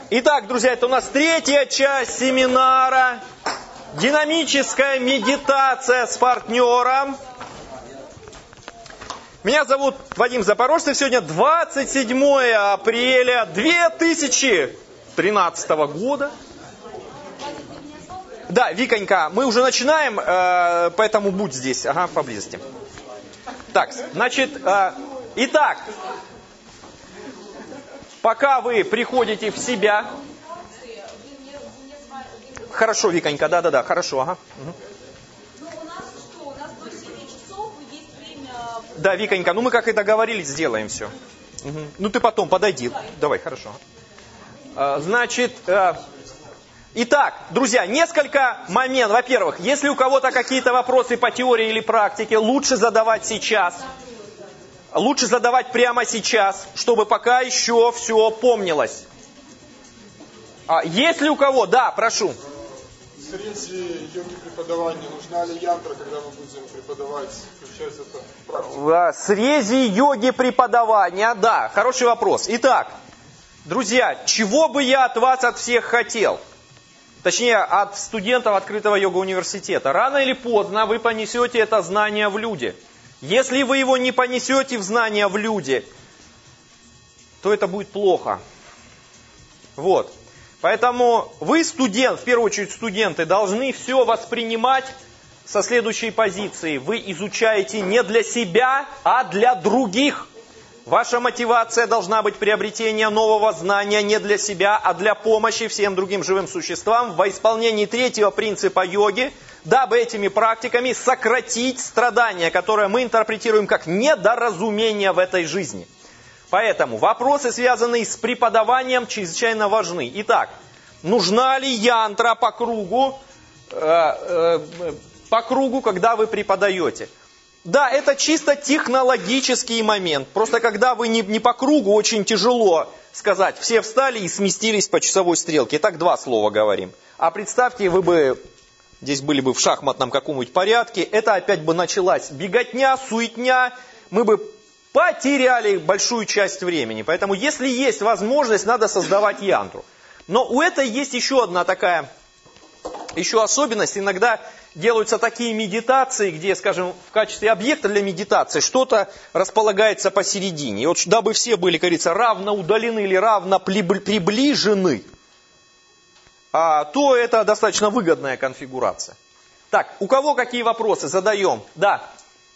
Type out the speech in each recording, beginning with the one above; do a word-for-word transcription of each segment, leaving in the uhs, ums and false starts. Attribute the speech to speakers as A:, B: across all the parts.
A: Итак, друзья, это у нас третья часть семинара «Динамическая медитация с партнером». Меня зовут Вадим Запорожцев. Сегодня двадцать седьмое апреля две тысячи тринадцатого года. Да, Виконька, мы уже начинаем, э, поэтому будь здесь, ага, поблизости. Так, значит, э, итак, пока вы приходите в себя... Хорошо, Виконька, да-да-да, хорошо, ага. Угу. Да, Виконька, ну мы как и договорились, сделаем все. Угу. Ну ты потом подойди. Давай, хорошо. А, значит, а, итак, друзья, несколько моментов. Во-первых, если у кого-то какие-то вопросы по теории или практике, лучше задавать сейчас. Лучше задавать прямо сейчас, чтобы пока еще все помнилось. А, если у кого, да, прошу.
B: В срезе йоги преподавания нужна ли янтра, когда мы будем преподавать, включать это в практику?
A: В срезе йоги преподавания, да, хороший вопрос. Итак, друзья, чего бы я от вас, от всех хотел? Точнее, от студентов открытого йога-университета. Рано или поздно вы понесете это знание в люди. Если вы его не понесете в знание в люди, то это будет плохо. Вот. Поэтому вы, студент, в первую очередь студенты, должны все воспринимать со следующей позиции. Вы изучаете не для себя, а для других. Ваша мотивация должна быть приобретение нового знания не для себя, а для помощи всем другим живым существам во исполнении третьего принципа йоги, дабы этими практиками сократить страдания, которые мы интерпретируем как недоразумение в этой жизни. Поэтому вопросы, связанные с преподаванием, чрезвычайно важны. Итак, нужна ли янтра по кругу, э, э, по кругу, когда вы преподаете? Да, это чисто технологический момент. Просто когда вы не, не по кругу, очень тяжело сказать. Все встали и сместились по часовой стрелке. Так два слова говорим. А представьте, вы бы здесь были бы в шахматном каком-нибудь порядке. Это опять бы началась беготня, суетня. Мы бы потеряли большую часть времени. Поэтому, если есть возможность, надо создавать янтру. Но у этой есть еще одна такая еще особенность. Иногда делаются такие медитации, где, скажем, в качестве объекта для медитации что-то располагается посередине. И вот, дабы все были, как говорится, равно удалены или равно приближены, а, то это достаточно выгодная конфигурация. Так, у кого какие вопросы? Задаем. Да.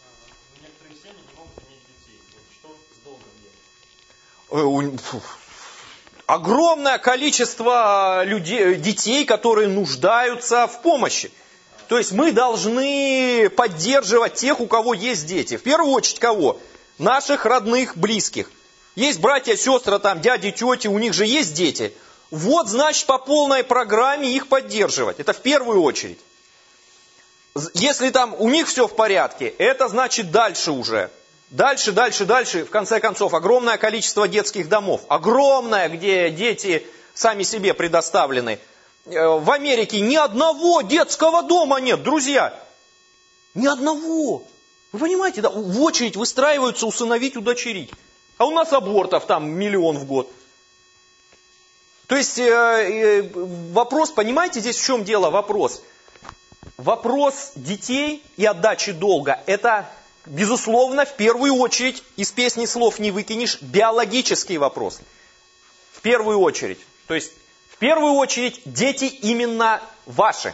A: Огромное количество людей, детей, которые нуждаются в помощи. То есть мы должны поддерживать тех, у кого есть дети. В первую очередь кого? Наших родных, близких. Есть братья, сестры, там, дяди, тети, у них же есть дети. Вот, значит, по полной программе их поддерживать. Это в первую очередь. Если там у них все в порядке, это значит дальше уже. Дальше, дальше, дальше, в конце концов, огромное количество детских домов. Огромное, где дети сами себе предоставлены. В Америке ни одного детского дома нет, друзья. Ни одного. Вы понимаете, да? В очередь выстраиваются усыновить, удочерить. А у нас абортов там миллион в год. То есть э, э, вопрос, понимаете, здесь в чем дело вопрос? Вопрос детей и отдачи долга, это... Безусловно, в первую очередь, из песни слов не выкинешь, биологический вопрос. В первую очередь. То есть, в первую очередь, дети именно ваши.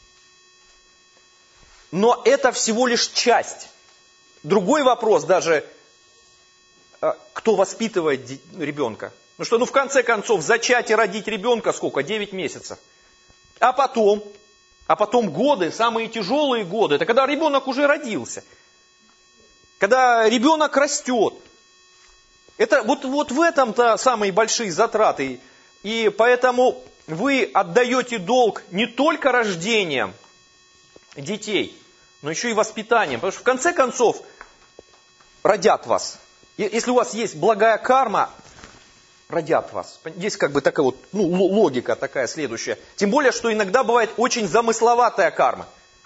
A: Но это всего лишь часть. Другой вопрос даже, кто воспитывает ребенка. Ну что, ну в конце концов, зачать и родить ребенка сколько? девять месяцев. А потом, а потом годы, самые тяжелые годы, это когда ребенок уже родился. Когда ребенок растет. Это вот, вот в этом-то самые большие затраты. И поэтому вы отдаете долг не только рождением детей, но еще и воспитанием. Потому что в конце концов родят вас. Если у вас есть благая карма, родят вас. Есть как бы такая вот ну, логика такая следующая. Тем более, что иногда бывает очень замысловатая карма.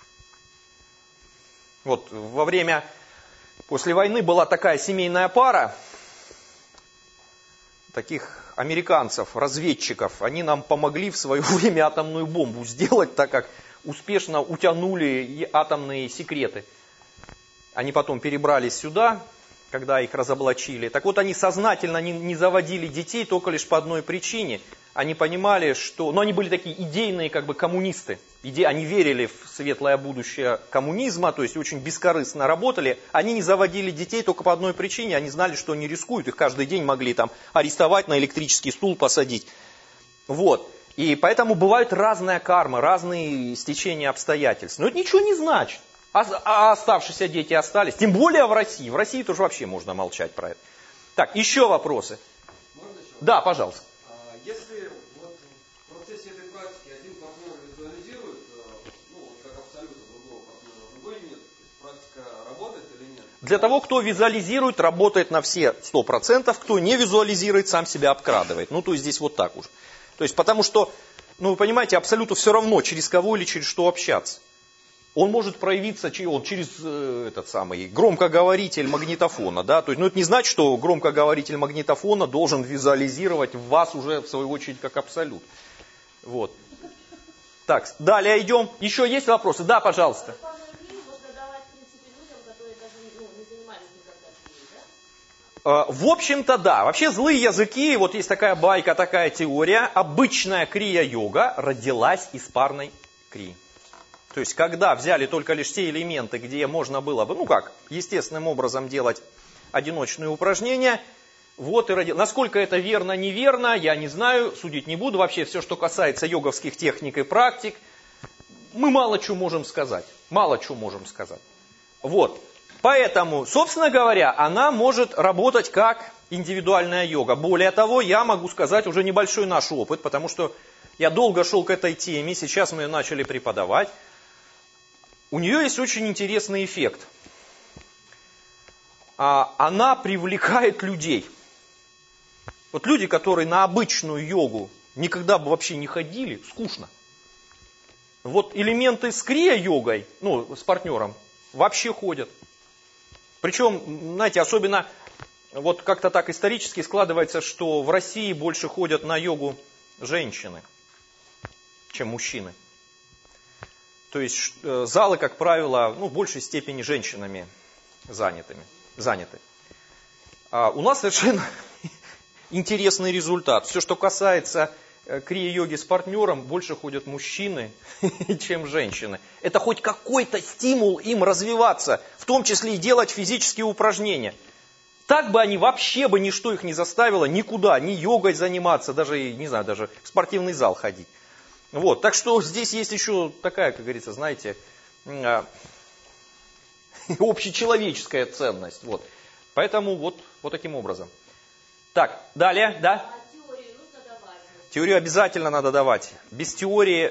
A: Вот во время... После войны была такая семейная пара, таких американцев, разведчиков, они нам помогли в свое время атомную бомбу сделать, так как успешно утянули атомные секреты. Они потом перебрались сюда, когда их разоблачили. Так вот, они сознательно не, не заводили детей только лишь по одной причине. Они понимали, что... Ну, они были такие идейные как бы коммунисты. Иде... Они верили в светлое будущее коммунизма, то есть очень бескорыстно работали. Они не заводили детей только по одной причине. Они знали, что они рискуют. Их каждый день могли там арестовать, на электрический стул посадить. Вот. И поэтому бывают разная карма, разные стечения обстоятельств. Но это ничего не значит. А, а оставшиеся дети остались. Тем более в России. В России тоже вообще можно молчать про это. Так, еще вопросы.
C: Можно еще?
A: Да, пожалуйста.
C: А, если вот в процессе этой практики один партнер визуализирует, ну, как абсолютно другого партнера, другой нет, то есть практика работает или нет?
A: Для того, кто визуализирует, работает на все сто процентов. Кто не визуализирует, сам себя обкрадывает. Ну, то есть здесь вот так уж. То есть потому что, ну, вы понимаете, абсолютно все равно, через кого или через что общаться. Он может проявиться через э, этот самый громкоговоритель магнитофона. Да? То есть, ну, это не значит, что громкоговоритель магнитофона должен визуализировать вас уже, в свою очередь, как абсолют. Вот. Так, далее идем. Еще есть вопросы? Да, пожалуйста. В общем-то, да. Вообще злые языки, вот есть такая байка, такая теория. Обычная крия-йога родилась из парной крии. То есть, когда взяли только лишь те элементы, где можно было бы, ну как, естественным образом делать одиночные упражнения, вот и родилось. Насколько это верно, неверно, я не знаю, судить не буду. Вообще, все, что касается йоговских техник и практик, мы мало чего можем сказать. Мало чего можем сказать. Вот. Поэтому, собственно говоря, она может работать как индивидуальная йога. Более того, я могу сказать уже небольшой наш опыт, потому что я долго шел к этой теме, сейчас мы ее начали преподавать. У нее есть очень интересный эффект. Она привлекает людей. Вот люди, которые на обычную йогу никогда бы вообще не ходили, скучно. Вот элементы с крия-йогой, ну, с партнером, вообще ходят. Причем, знаете, особенно вот как-то так исторически складывается, что в России больше ходят на йогу женщины, чем мужчины. То есть залы, как правило, ну, в большей степени женщинами занятыми, заняты. А у нас совершенно интересный результат. Все, что касается крия-йоги с партнером, больше ходят мужчины, чем женщины. Это хоть какой-то стимул им развиваться, в том числе и делать физические упражнения. Так бы они вообще бы ничто их не заставило никуда, ни йогой заниматься, даже, не знаю, даже в спортивный зал ходить. Вот, так что здесь есть еще такая, как говорится, знаете, общечеловеческая ценность. Вот. Поэтому вот, вот таким образом. Так, далее, да?
D: А теорию нужно давать?
A: Теорию обязательно надо давать. Без теории,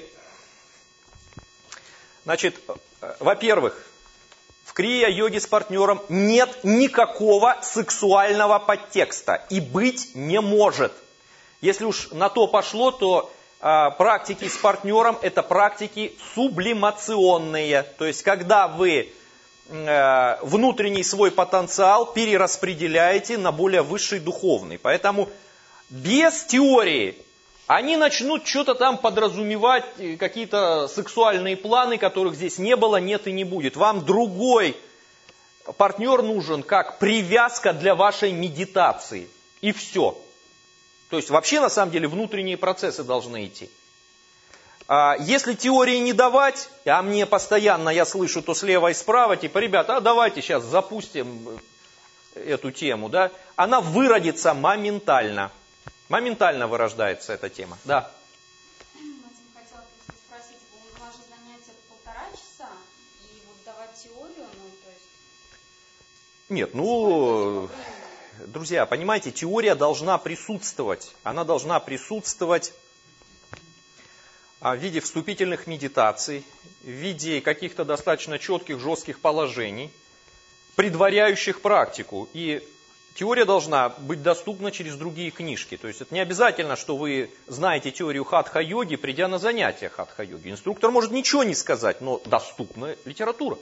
A: значит, во-первых, в крия-йоге с партнером нет никакого сексуального подтекста и быть не может. Если уж на то пошло, то практики с партнером – это практики сублимационные. То есть, когда вы внутренний свой потенциал перераспределяете на более высший духовный. Поэтому без теории они начнут что-то там подразумевать, какие-то сексуальные планы, которых здесь не было, нет и не будет. Вам другой партнер нужен как привязка для вашей медитации. И все. То есть вообще на самом деле внутренние процессы должны идти. А если теории не давать, а мне постоянно, я слышу то слева и справа, типа, ребята, а давайте сейчас запустим эту тему, да, она выродится моментально. Моментально вырождается эта тема. Да.
D: Максим, хотела просто спросить, у вас же занятия полтора часа, и вот давать теорию, ну, то есть...
A: Нет, ну... Друзья, понимаете, теория должна присутствовать. Она должна присутствовать в виде вступительных медитаций, в виде каких-то достаточно четких, жестких положений, предваряющих практику. И теория должна быть доступна через другие книжки. То есть это не обязательно, что вы знаете теорию хатха-йоги, придя на занятия хатха-йоги. Инструктор может ничего не сказать, но доступна литература.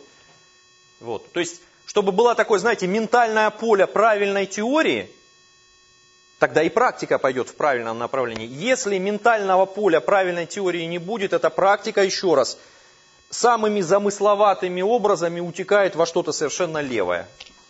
A: Вот. То есть, чтобы было такое, знаете, ментальное поле правильной теории, тогда и практика пойдет в правильном направлении. Если ментального поля правильной теории не будет, эта практика, еще раз, самыми замысловатыми образами утекает во что-то совершенно левое.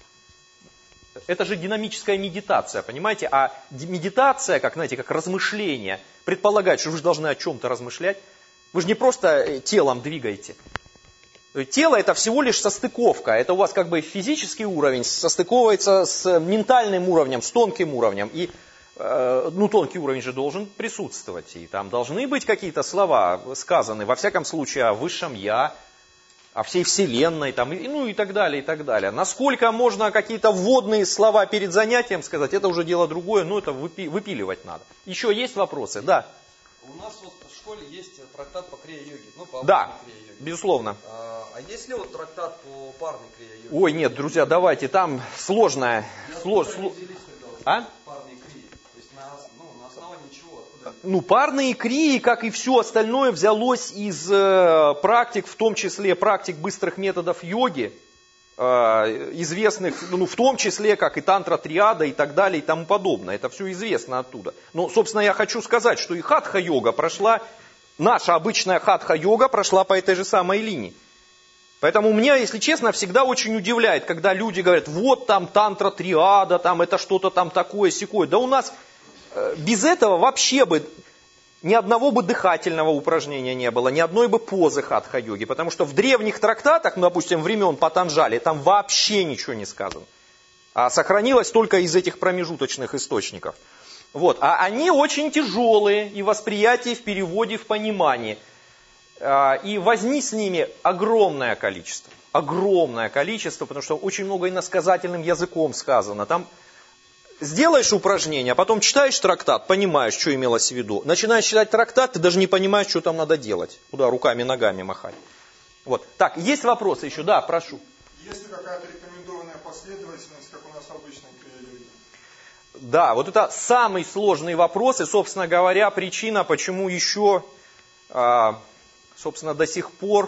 A: Это же динамическая медитация, понимаете? А медитация, как, знаете, как размышление, предполагает, что вы же должны о чем-то размышлять. Вы же не просто телом двигаете. Тело это всего лишь состыковка. Это у вас как бы физический уровень состыковывается с ментальным уровнем, с тонким уровнем. И э, ну, тонкий уровень же должен присутствовать. И там должны быть какие-то слова сказаны, во всяком случае, о высшем Я, о всей Вселенной, там, и, ну и так далее, и так далее. Насколько можно какие-то вводные слова перед занятием сказать, это уже дело другое, но это выпи- выпиливать надо. Еще есть вопросы? Да.
C: У нас вот в школе есть трактат по крия-йоге, ну по
A: Да,
C: обычной крия-йоге.
A: Безусловно.
C: А, а есть ли вот трактат по парной крия-йоге?
A: Ой, нет, друзья, давайте, там сложная. Слож, сло... А?
C: Парные крии. То есть на, ну, на основании чего? Откуда?
A: Ну, парные крии, как и все остальное, взялось из э, практик, в том числе практик быстрых методов йоги, э, известных, ну, в том числе, как и тантра-триада и так далее и тому подобное. Это все известно оттуда. Но, собственно, я хочу сказать, что и хатха-йога прошла, наша обычная хатха-йога прошла по этой же самой линии. Поэтому меня, если честно, всегда очень удивляет, когда люди говорят, вот там тантра-триада, там это что-то там такое-сякое. Да у нас э, без этого вообще бы ни одного бы дыхательного упражнения не было, ни одной бы позы хатха-йоги. Потому что в древних трактатах, ну, допустим, времен Патанджали, там вообще ничего не сказано. А сохранилось только из этих промежуточных источников. Вот. А они очень тяжелые и в восприятии, и в переводе, и в понимании. И возни с ними огромное количество. Огромное количество, потому что очень много иносказательным языком сказано. Там сделаешь упражнение, а потом читаешь трактат, понимаешь, что имелось в виду. Начинаешь читать трактат, ты даже не понимаешь, что там надо делать. Куда руками, ногами махать. Вот. Так, есть вопросы еще? Да, прошу.
B: Есть ли какая-то рекомендованная последовательность, как у нас в обычной крия-йоге?
A: Да, вот это самый сложный вопрос, и, собственно говоря, причина, почему еще... Собственно, до сих пор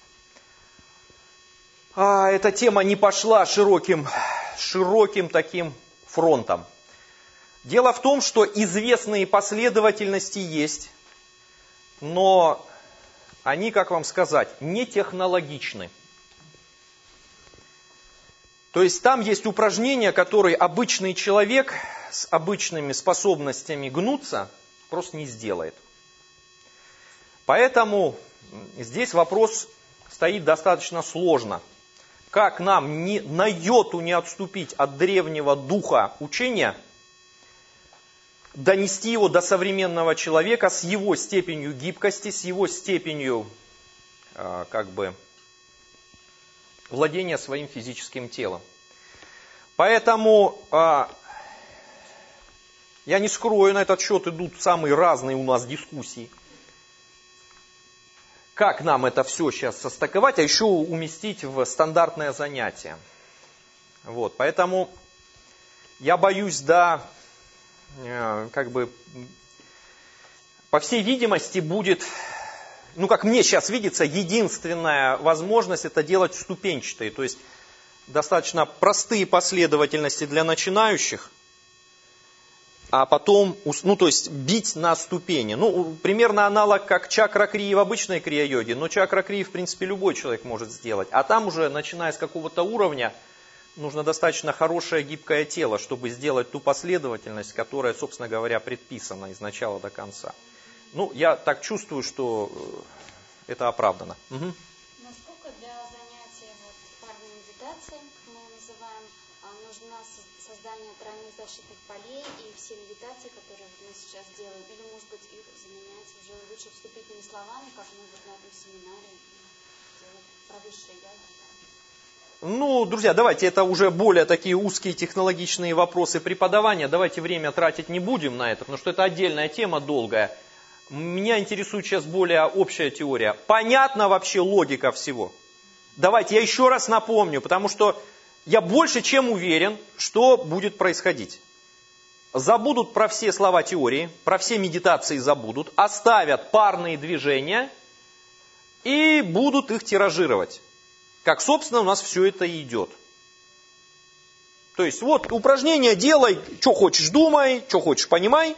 A: а, эта тема не пошла широким, широким таким фронтом. Дело в том, что известные последовательности есть, но они, как вам сказать, не технологичны. То есть там есть упражнения, которые обычный человек с обычными способностями гнуться просто не сделает. Поэтому здесь вопрос стоит достаточно сложно. Как нам ни, на йоту не отступить от древнего духа учения, донести его до современного человека с его степенью гибкости, с его степенью э, как бы, владения своим физическим телом. Поэтому э, я не скрою, на этот счет идут самые разные у нас дискуссии. Как нам это все сейчас состыковать, а еще уместить в стандартное занятие. Вот, поэтому я боюсь, да, как бы, по всей видимости, будет, ну, как мне сейчас видится, единственная возможность это делать ступенчатые, то есть достаточно простые последовательности для начинающих, а потом, ну, то есть бить на ступени. Ну, примерно аналог как чакра-крии в обычной крия-йоге, но чакра-крии, в принципе, любой человек может сделать. А там уже, начиная с какого-то уровня, нужно достаточно хорошее гибкое тело, чтобы сделать ту последовательность, которая, собственно говоря, предписана из начала до конца. Ну, я так чувствую, что это оправдано. Угу.
D: Насколько для занятия вот, парной медитацией, как мы ее называем, нужно создание тройных защитных полей и все медитации, которые мы сейчас делаем, или, может быть, их заменять уже лучше вступительными словами, как мы вот на этом семинаре делаем про высшее я.
A: Ну, друзья, давайте, это уже более такие узкие технологичные вопросы преподавания. Давайте время тратить не будем на это, потому что это отдельная тема долгая. Меня интересует сейчас более общая теория. Понятна вообще логика всего? Давайте я еще раз напомню, потому что я больше чем уверен, что будет происходить. Забудут про все слова теории, про все медитации забудут, оставят парные движения и будут их тиражировать. Как, собственно, у нас все это и идет. То есть вот упражнение делай, что хочешь думай, что хочешь понимай.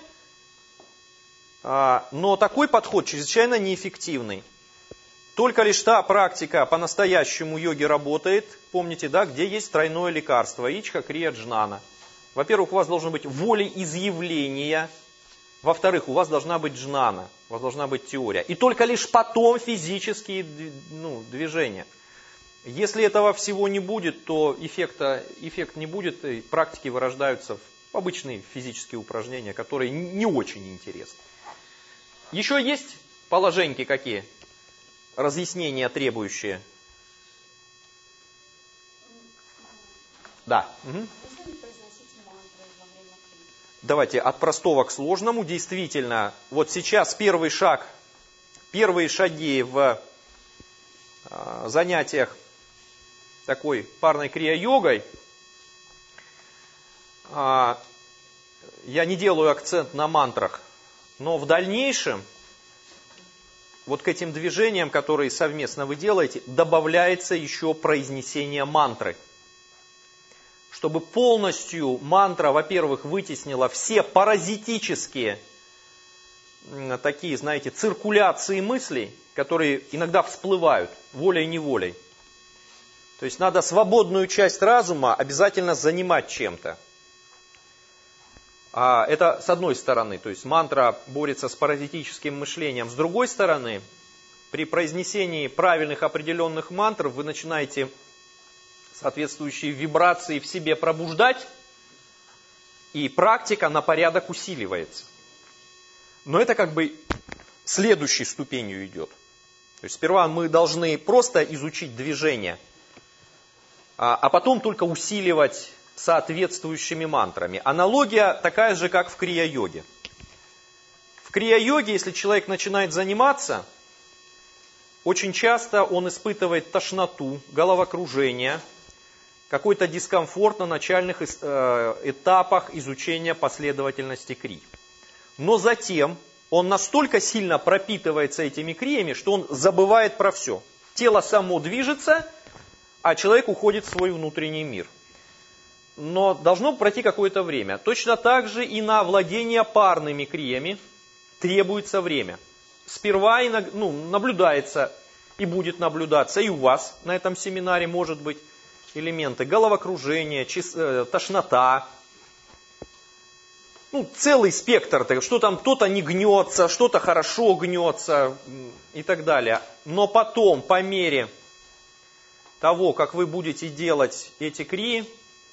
A: Но такой подход чрезвычайно неэффективный. Только лишь та практика по-настоящему йоги работает, помните, да, где есть тройное лекарство, ичха, крия, джнана. Во-первых, у вас должно быть волеизъявление. Во-вторых, у вас должна быть джнана, у вас должна быть теория. И только лишь потом физические ну, движения. Если этого всего не будет, то эффекта, эффект не будет, и практики вырождаются в обычные физические упражнения, которые не очень интересны. Еще есть положеньки какие? Разъяснения требующие. Да. Угу. Давайте от простого к сложному. Действительно, вот сейчас первый шаг, первые шаги в э, занятиях такой парной крия-йогой. Э, я не делаю акцент на мантрах, но в дальнейшем вот к этим движениям, которые совместно вы делаете, добавляется еще произнесение мантры. Чтобы полностью мантра, во-первых, вытеснила все паразитические такие, знаете, циркуляции мыслей, которые иногда всплывают волей-неволей. То есть надо свободную часть разума обязательно занимать чем-то. А это с одной стороны, то есть мантра борется с паразитическим мышлением. С другой стороны, при произнесении правильных определенных мантр вы начинаете соответствующие вибрации в себе пробуждать, и практика на порядок усиливается. Но это как бы следующей ступенью идет. То есть сперва мы должны просто изучить движение, а потом только усиливать соответствующими мантрами. Аналогия такая же, как в крия-йоге. В крия-йоге, если человек начинает заниматься, очень часто он испытывает тошноту, головокружение, какой-то дискомфорт на начальных этапах изучения последовательности крий. Но затем он настолько сильно пропитывается этими криями, что он забывает про все. Тело само движется, а человек уходит в свой внутренний мир. Но должно пройти какое-то время. Точно так же и на владение парными криями требуется время. Сперва ну, наблюдается и будет наблюдаться, и у вас на этом семинаре может быть элементы головокружения, чис, э, тошнота. Ну, целый спектр, что там кто-то не гнется, что-то хорошо гнется и так далее. Но потом, по мере того, как вы будете делать эти крии,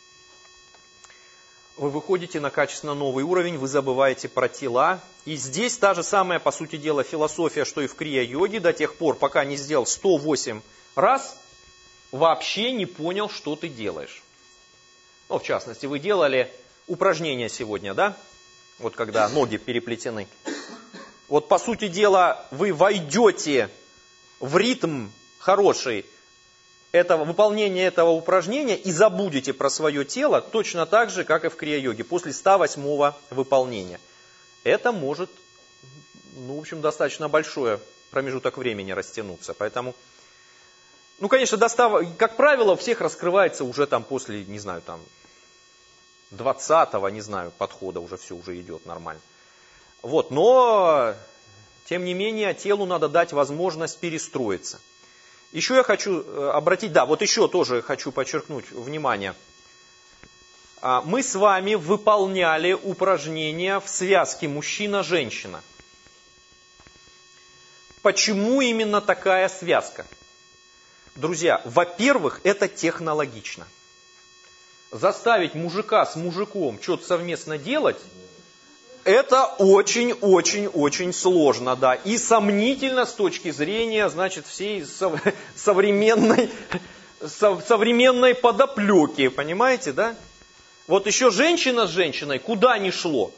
A: вы выходите на качественно новый уровень, вы забываете про тела. И здесь та же самая, по сути дела, философия, что и в крия-йоге, до тех пор, пока не сделал сто восемь раз, вообще не понял, что ты делаешь. Ну, в частности, вы делали упражнения сегодня, да? Вот когда ноги переплетены. Вот, по сути дела, вы войдете в ритм хороший этого, выполнения этого упражнения и забудете про свое тело точно так же, как и в крия-йоге, после ста восьмого выполнения. Это может, ну, в общем, достаточно большой промежуток времени растянуться. Поэтому, ну, конечно, до ста, как правило, у всех раскрывается уже там после, не знаю, там, двадцатого, не знаю, подхода уже все уже идет нормально. Вот, но, тем не менее, телу надо дать возможность перестроиться. Еще я хочу обратить, да, вот еще тоже хочу подчеркнуть внимание. Мы с вами выполняли упражнения в связке мужчина-женщина. Почему именно такая связка? Друзья, во-первых, это технологично. Заставить мужика с мужиком что-то совместно делать, это очень-очень-очень сложно, да. И сомнительно с точки зрения, значит, всей современной, современной подоплеки, понимаете, да? Вот еще женщина с женщиной куда ни шло.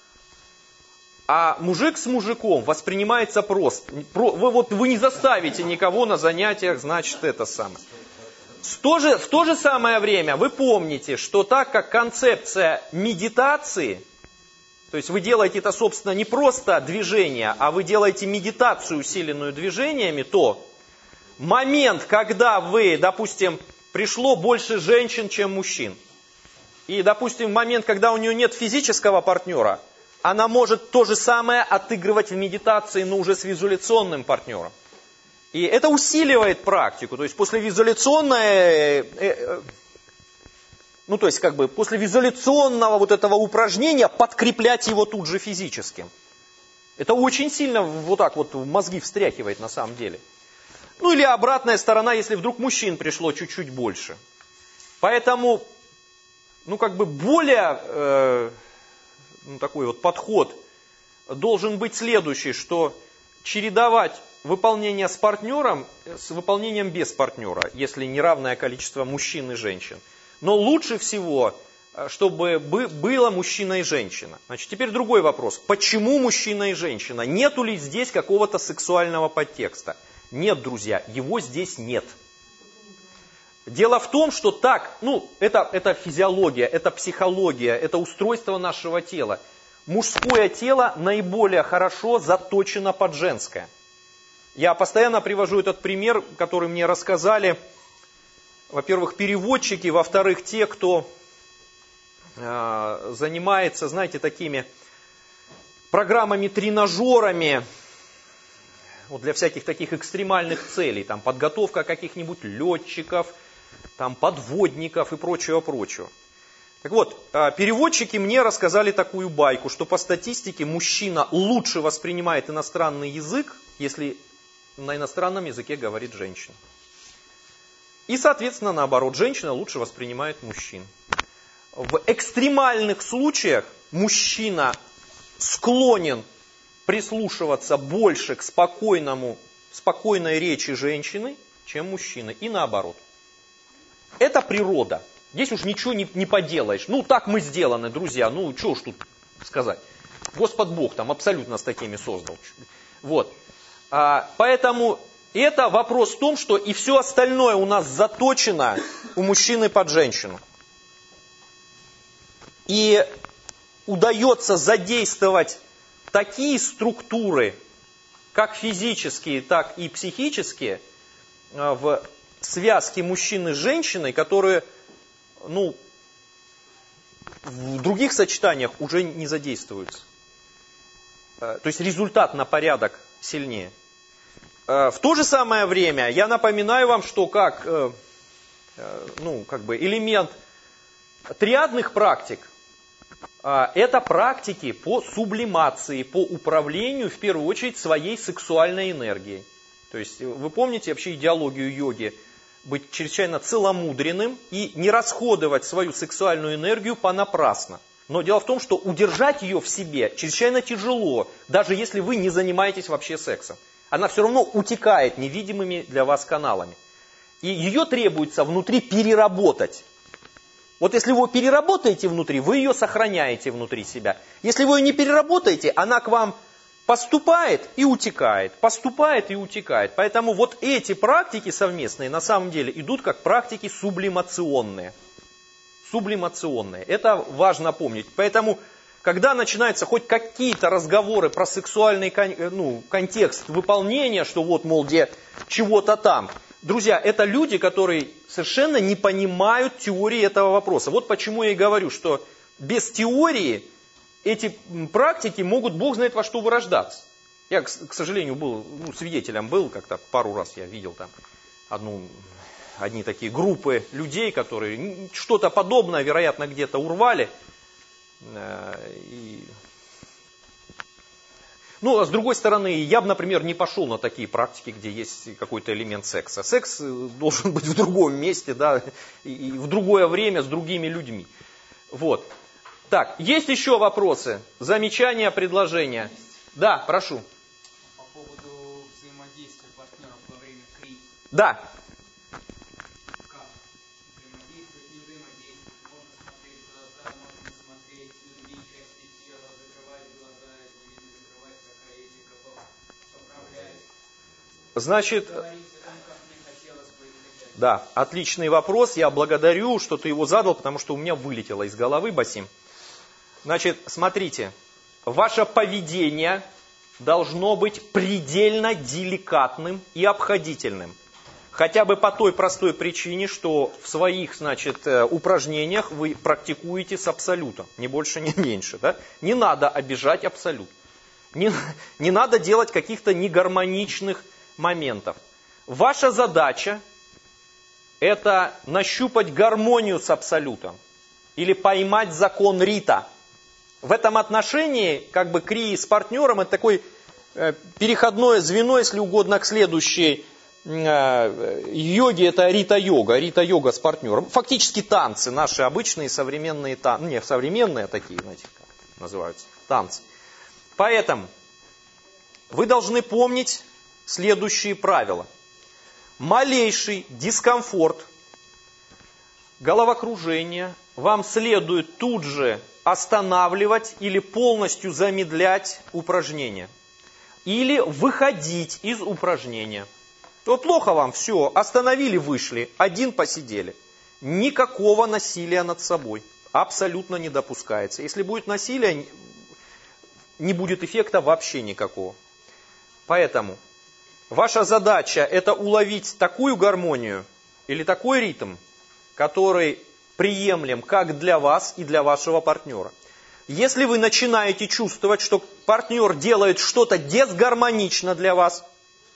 A: А мужик с мужиком воспринимается просто. Вы, вот, вы не заставите никого на занятиях, значит, это самое. В то же, в то же самое время вы помните, что так как концепция медитации, то есть вы делаете это, собственно, не просто движение, а вы делаете медитацию, усиленную движениями, то момент, когда вы, допустим, пришло больше женщин, чем мужчин, И, допустим, в момент, когда у нее нет физического партнера, она может то же самое отыгрывать в медитации, но уже с визуляционным партнером. И это усиливает практику. То есть после визуляционной, ну то есть как бы после визуляционного вот этого упражнения подкреплять его тут же физическим. Это очень сильно вот так вот в мозги встряхивает на самом деле. Ну или обратная сторона, если вдруг мужчин пришло чуть-чуть больше. Поэтому, ну как бы более э, ну, такой вот подход должен быть следующий, что чередовать выполнение с партнером с выполнением без партнера, если неравное количество мужчин и женщин. Но лучше всего, чтобы было мужчина и женщина. Значит, теперь другой вопрос. Почему мужчина и женщина? Нету ли здесь какого-то сексуального подтекста? Нет, друзья, его здесь нет. Дело в том, что так, ну, это, это физиология, это психология, это устройство нашего тела. Мужское тело наиболее хорошо заточено под женское. Я постоянно привожу этот пример, который мне рассказали, во-первых, переводчики, во-вторых, те, кто э, занимается, знаете, такими программами-тренажерами вот для всяких таких экстремальных целей, там подготовка каких-нибудь летчиков, там подводников и прочего-прочего. Так вот, переводчики мне рассказали такую байку, что по статистике мужчина лучше воспринимает иностранный язык, если на иностранном языке говорит женщина. И, соответственно, наоборот, женщина лучше воспринимает мужчин. В экстремальных случаях мужчина склонен прислушиваться больше к спокойному, спокойной речи женщины, чем мужчины, и наоборот. Это природа. Здесь уж ничего не, не поделаешь. Ну, так мы сделаны, друзья. Ну, что уж тут сказать. Господь Бог там абсолютно нас такими создал. Вот. А, поэтому это вопрос в том, что и все остальное у нас заточено у мужчины под женщину. И удается задействовать такие структуры, как физические, так и психические, в связке мужчины с женщиной, которые, ну, в других сочетаниях уже не задействуются. То есть результат на порядок сильнее. В то же самое время я напоминаю вам, что как, ну, как бы элемент триадных практик, это практики по сублимации, по управлению, в первую очередь, своей сексуальной энергией. То есть вы помните вообще идеологию йоги? Быть чрезвычайно целомудренным и не расходовать свою сексуальную энергию понапрасно. Но дело в том, что удержать ее в себе чрезвычайно тяжело, даже если вы не занимаетесь вообще сексом. Она все равно утекает невидимыми для вас каналами. И ее требуется внутри переработать. Вот если вы переработаете внутри, вы ее сохраняете внутри себя. Если вы ее не переработаете, она к вам поступает и утекает, поступает и утекает. Поэтому вот эти практики совместные на самом деле идут как практики сублимационные. Сублимационные. Это важно помнить. Поэтому, когда начинаются хоть какие-то разговоры про сексуальный ну, контекст выполнения, что вот, мол, где чего-то там, друзья, это люди, которые совершенно не понимают теории этого вопроса. Вот почему я и говорю, что без теории эти практики могут, Бог знает, во что вырождаться. Я, к сожалению, был ну, свидетелем, был как-то пару раз я видел там одну, одни такие группы людей, которые что-то подобное, вероятно, где-то урвали. И... Ну, а с другой стороны, я бы, например, не пошел на такие практики, где есть какой-то элемент секса. Секс должен быть в другом месте, да, и в другое время с другими людьми. Вот. Так, есть еще вопросы? Замечания, предложения? Да, прошу.
E: По поводу взаимодействия партнеров во время кризиса.
A: Да.
E: Как взаимодействовать, не взаимодействовать? Можно смотреть в глаза, можно не смотреть, другие части тела, закрывать глаза или не закрывать, какая этика поправлять.
A: Значит...
E: Говорить о том, как мне хотелось бы.
A: Да, отличный вопрос. Я благодарю, что ты его задал, потому что у меня вылетело из головы, Басим. Значит, смотрите, ваше поведение должно быть предельно деликатным и обходительным. Хотя бы по той простой причине, что в своих, значит, упражнениях вы практикуете с абсолютом, ни больше, ни меньше. Да? Не надо обижать абсолют. Не, не надо делать каких-то негармоничных моментов. Ваша задача – это нащупать гармонию с абсолютом или поймать закон Рита. В этом отношении, как бы крии с партнером, это такое э, переходное звено, если угодно, к следующей э, йоге, это рита-йога, рита-йога с партнером. Фактически танцы, наши обычные современные танцы, не современные, а такие, знаете, как называются, танцы. Поэтому вы должны помнить следующие правила. Малейший дискомфорт, головокружение вам следует тут же останавливать или полностью замедлять упражнение. Или выходить из упражнения. Вот плохо вам, все, остановили, вышли, один посидели. Никакого насилия над собой. Абсолютно не допускается. Если будет насилие, не будет эффекта вообще никакого. Поэтому ваша задача это уловить такую гармонию или такой ритм, который приемлем как для вас и для вашего партнера. Если вы начинаете чувствовать, что партнер делает что-то дисгармонично для вас,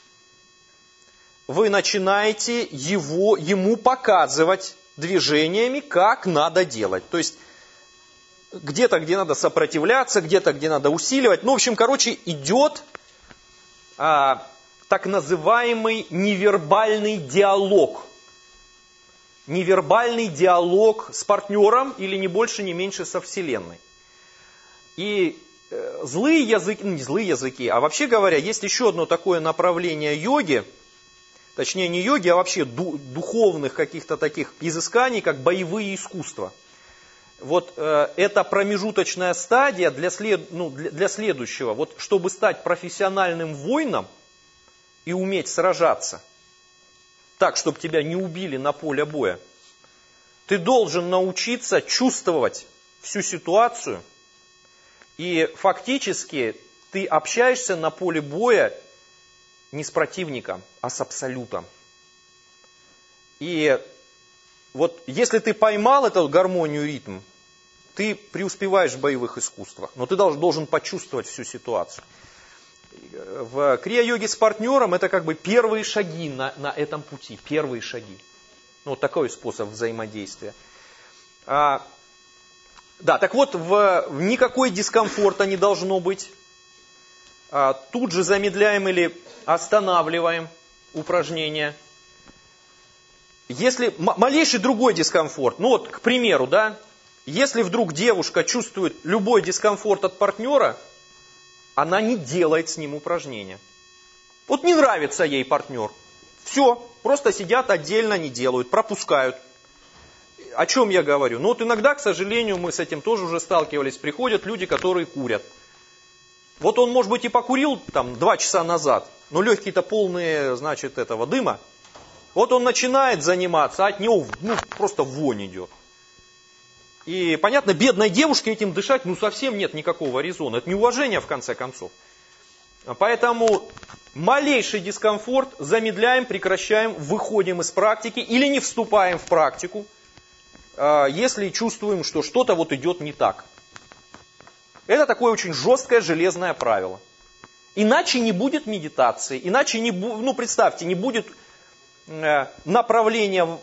A: вы начинаете его, ему показывать движениями, как надо делать. То есть где-то, где надо сопротивляться, где-то, где надо усиливать. Ну, в общем, короче, идет а, так называемый невербальный диалог. Невербальный диалог с партнером или не больше, не меньше со Вселенной. И э, злые языки, ну не злые языки, а вообще говоря, есть еще одно такое направление йоги, точнее не йоги, а вообще ду, духовных каких-то таких изысканий, как боевые искусства. Вот э, это промежуточная стадия для, след, ну, для, для следующего. Вот чтобы стать профессиональным воином и уметь сражаться, так, чтобы тебя не убили на поле боя, ты должен научиться чувствовать всю ситуацию, и фактически ты общаешься на поле боя не с противником, а с абсолютом. И вот если ты поймал эту гармонию, ритм, ты преуспеваешь в боевых искусствах, но ты должен, должен почувствовать всю ситуацию. В крия-йоге с партнером это как бы первые шаги на, на этом пути, первые шаги. Ну, вот такой способ взаимодействия. А, да, так вот, в, в никакой дискомфорта не должно быть. А, тут же замедляем или останавливаем упражнение. Если малейший другой дискомфорт, ну вот, к примеру, да, если вдруг девушка чувствует любой дискомфорт от партнера, она не делает с ним упражнения. Вот не нравится ей партнер. Все, просто сидят отдельно, не делают, пропускают. О чем я говорю? Ну вот иногда, к сожалению, мы с этим тоже уже сталкивались. Приходят люди, которые курят. Вот он, может быть, и покурил там два часа назад, но легкие-то полные, значит, этого дыма. Вот он начинает заниматься, а от него ну, просто вонь идет. И, понятно, бедной девушке этим дышать ну совсем нет никакого резона. Это неуважение, в конце концов. Поэтому малейший дискомфорт замедляем, прекращаем, выходим из практики или не вступаем в практику, если чувствуем, что что-то вот идет не так. Это такое очень жесткое железное правило. Иначе не будет медитации, иначе не будет, ну представьте, не будет направления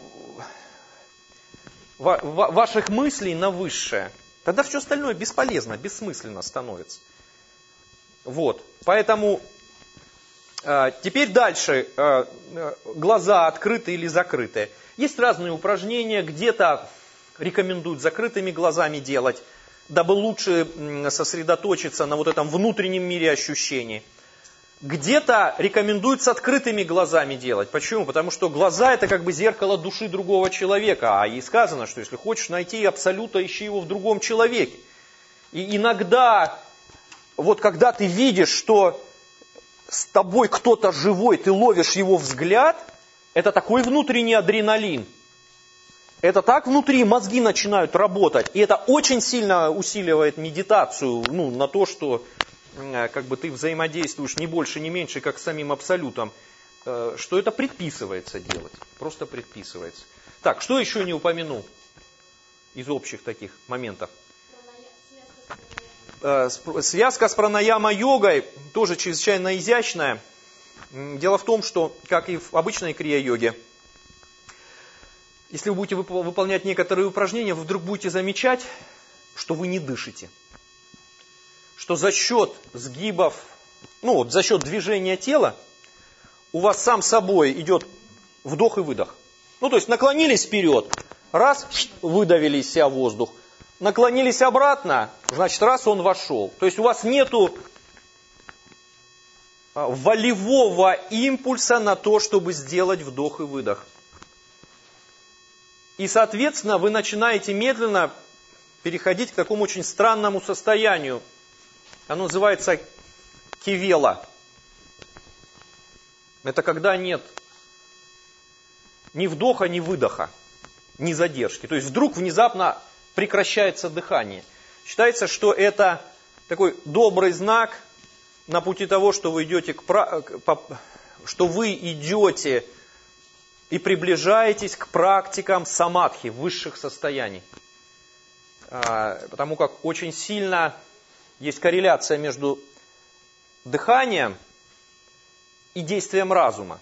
A: ваших мыслей на высшее. Тогда все остальное бесполезно, бессмысленно становится. Вот, поэтому э, теперь дальше, э, глаза открыты или закрыты. Есть разные упражнения, где-то рекомендуют закрытыми глазами делать, дабы лучше сосредоточиться на вот этом внутреннем мире ощущений. Где-то рекомендуют с открытыми глазами делать. Почему? Потому что глаза это как бы зеркало души другого человека. А и сказано, что если хочешь найти абсолюта, ищи его в другом человеке. И иногда, вот когда ты видишь, что с тобой кто-то живой, ты ловишь его взгляд, это такой внутренний адреналин. Это так внутри мозги начинают работать. И это очень сильно усиливает медитацию, ну, на то, что как бы ты взаимодействуешь не больше, не меньше, как с самим абсолютом. что это предписывается делать. Просто предписывается. Так, что еще не упомянул из общих таких моментов? Связка с пранаяма-йогой тоже чрезвычайно изящная. Дело в том, что, как и в обычной крия-йоге, если вы будете выполнять некоторые упражнения, вы вдруг будете замечать, что вы не дышите. Что за счет сгибов, ну вот за счет движения тела, у вас сам собой идет вдох и выдох. Ну то есть наклонились вперед, раз, выдавили из себя воздух. Наклонились обратно, значит, раз он вошел. То есть у вас нету волевого импульса на то, чтобы сделать вдох и выдох. И, соответственно, вы начинаете медленно переходить к такому очень странному состоянию. Оно называется кивела. Это когда нет ни вдоха, ни выдоха, ни задержки. То есть вдруг внезапно прекращается дыхание. Считается, что это такой добрый знак на пути того, что вы идете к, что вы идете и приближаетесь к практикам самадхи, высших состояний. Потому как очень сильно есть корреляция между дыханием и действием разума.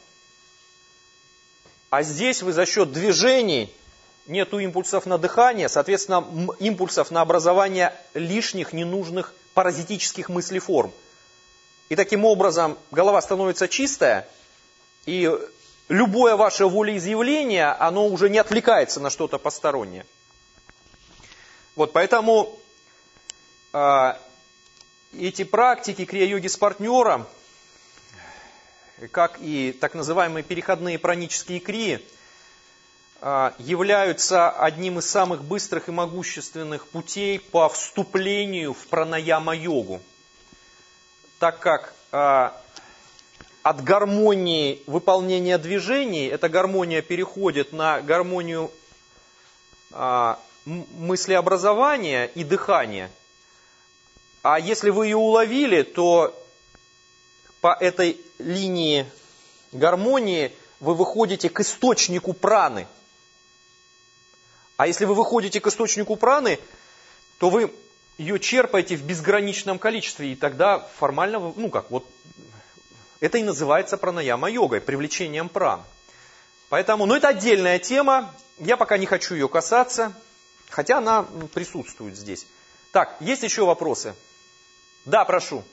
A: А здесь вы за счет движений, нету импульсов на дыхание, соответственно, импульсов на образование лишних, ненужных паразитических мыслеформ. И таким образом голова становится чистая, и любое ваше волеизъявление, оно уже не отвлекается на что-то постороннее. Вот поэтому э, эти практики крия-йоги с партнером, как и так называемые переходные пранические крии, являются одним из самых быстрых и могущественных путей по вступлению в пранаяма-йогу. Так как а, от гармонии выполнения движений, эта гармония переходит на гармонию а, мыслеобразования и дыхания. А если вы ее уловили, то по этой линии гармонии вы выходите к источнику праны. А если вы выходите к источнику праны, то вы ее черпаете в безграничном количестве. И тогда формально, ну как, вот это и называется пранаяма-йогой, привлечением пран. Поэтому, ну это отдельная тема, я пока не хочу ее касаться, хотя она присутствует здесь. Так, есть еще вопросы? Да, прошу.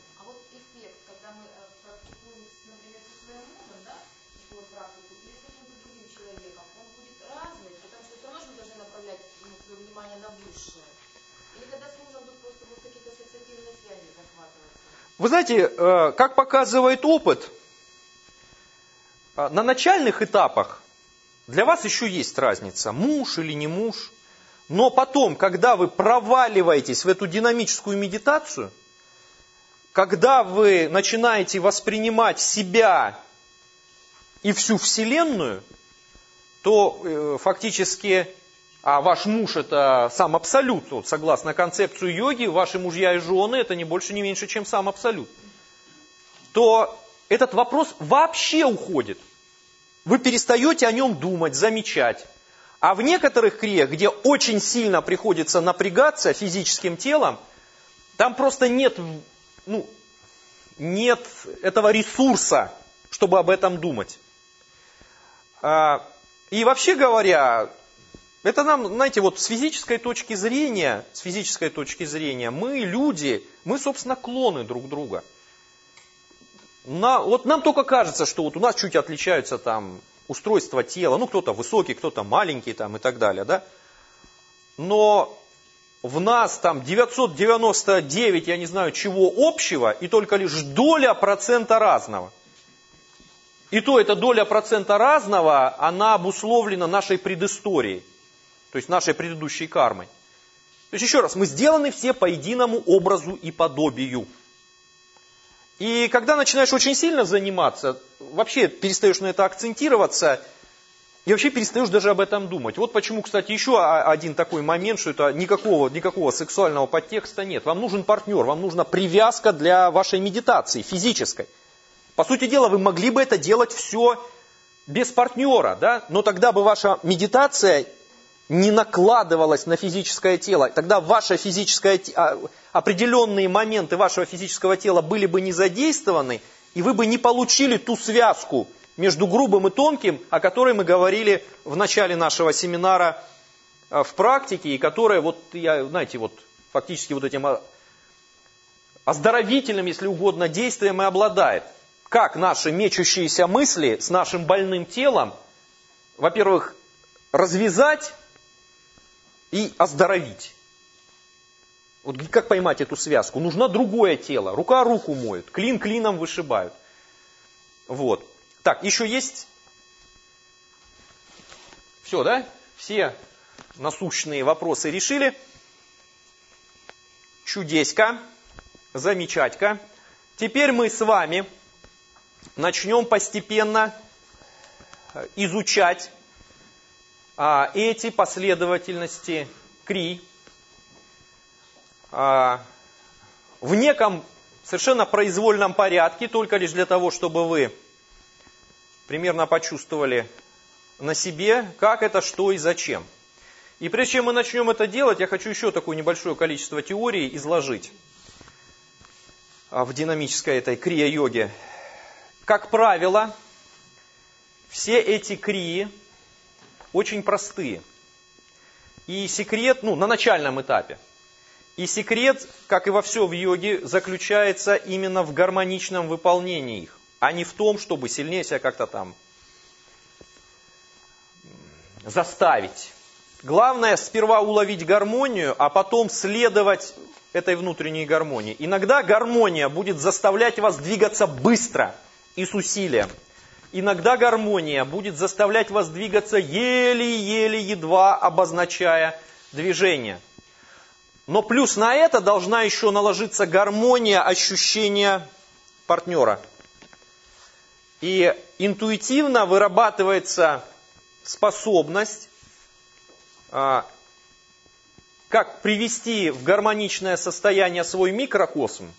A: Вы знаете, как показывает опыт, на начальных этапах для вас еще есть разница, муж или не муж. Но потом, когда вы проваливаетесь в эту динамическую медитацию, когда вы начинаете воспринимать себя и всю Вселенную, то фактически, а ваш муж это сам абсолют, вот, согласно концепцию йоги, ваши мужья и жены это не больше, не меньше, чем сам абсолют, то этот вопрос вообще уходит. Вы перестаете о нем думать, замечать. А в некоторых криях, где очень сильно приходится напрягаться физическим телом, там просто нет, ну, нет этого ресурса, чтобы об этом думать. И вообще говоря, это нам, знаете, вот с физической точки зрения, с физической точки зрения, мы, люди, мы, собственно, клоны друг друга. На, вот нам только кажется, что вот у нас чуть отличаются там устройства тела, ну кто-то высокий, кто-то маленький там и так далее, да. Но в нас там девятьсот девяносто девять, я не знаю чего общего, и только лишь доля процента разного. И то эта доля процента разного, она обусловлена нашей предысторией. То есть нашей предыдущей кармой. То есть еще раз, мы сделаны все по единому образу и подобию. И когда начинаешь очень сильно заниматься, вообще перестаешь на это акцентироваться, и вообще перестаешь даже об этом думать. Вот почему, кстати, еще один такой момент, что это никакого, никакого сексуального подтекста нет. Вам нужен партнер, вам нужна привязка для вашей медитации, физической. По сути дела, вы могли бы это делать все без партнера, да? Но тогда бы ваша медитация не накладывалась на физическое тело. Тогда ваше физическое, определенные моменты вашего физического тела были бы не задействованы, и вы бы не получили ту связку между грубым и тонким, о которой мы говорили в начале нашего семинара в практике, и которая, вот, я, знаете, вот фактически вот этим оздоровительным, если угодно, действием и обладает. Как наши мечущиеся мысли с нашим больным телом, во-первых, развязать и оздоровить. Вот как поймать эту связку? Нужно другое тело. Рука руку моет, клин клином вышибают. Вот. Так, еще есть... Все, да? Все насущные вопросы решили. Чудеська. Замечательно. Теперь мы с вами начнем постепенно изучать а, эти последовательности кри а, в неком совершенно произвольном порядке, только лишь для того, чтобы вы примерно почувствовали на себе, как это, что и зачем. И прежде чем мы начнем это делать, я хочу еще такое небольшое количество теорий изложить в динамической этой крия-йоге. Как правило, все эти крии очень простые. И секрет, ну, на начальном этапе. И секрет, как и во все в йоге, заключается именно в гармоничном выполнении их, а не в том, чтобы сильнее себя как-то там заставить. Главное сперва уловить гармонию, а потом следовать этой внутренней гармонии. Иногда гармония будет заставлять вас двигаться быстро и с усилием. Иногда гармония будет заставлять вас двигаться еле-еле, едва обозначая движение. Но плюс на это должна еще наложиться гармония ощущения партнера. И интуитивно вырабатывается способность, как привести в гармоничное состояние свой микрокосм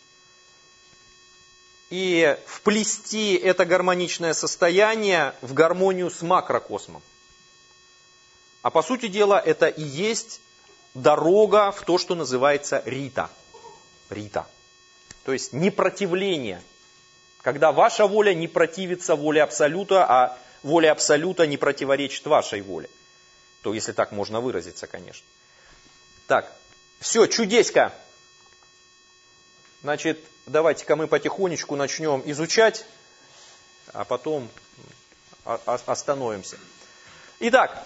A: и вплести это гармоничное состояние в гармонию с макрокосмом. А по сути дела это и есть дорога в то, что называется рита. Рита. То есть непротивление. Когда ваша воля не противится воле Абсолюта, а воля Абсолюта не противоречит вашей воле. То, если так можно выразиться, конечно. Так, все, чудеська. Значит, давайте-ка мы потихонечку начнем изучать, а потом остановимся. Итак,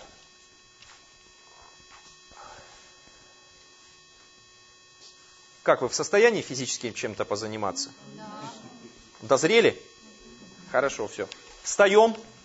A: как вы, в состоянии физически чем-то позаниматься? Да. Дозрели? Хорошо, все. Встаем.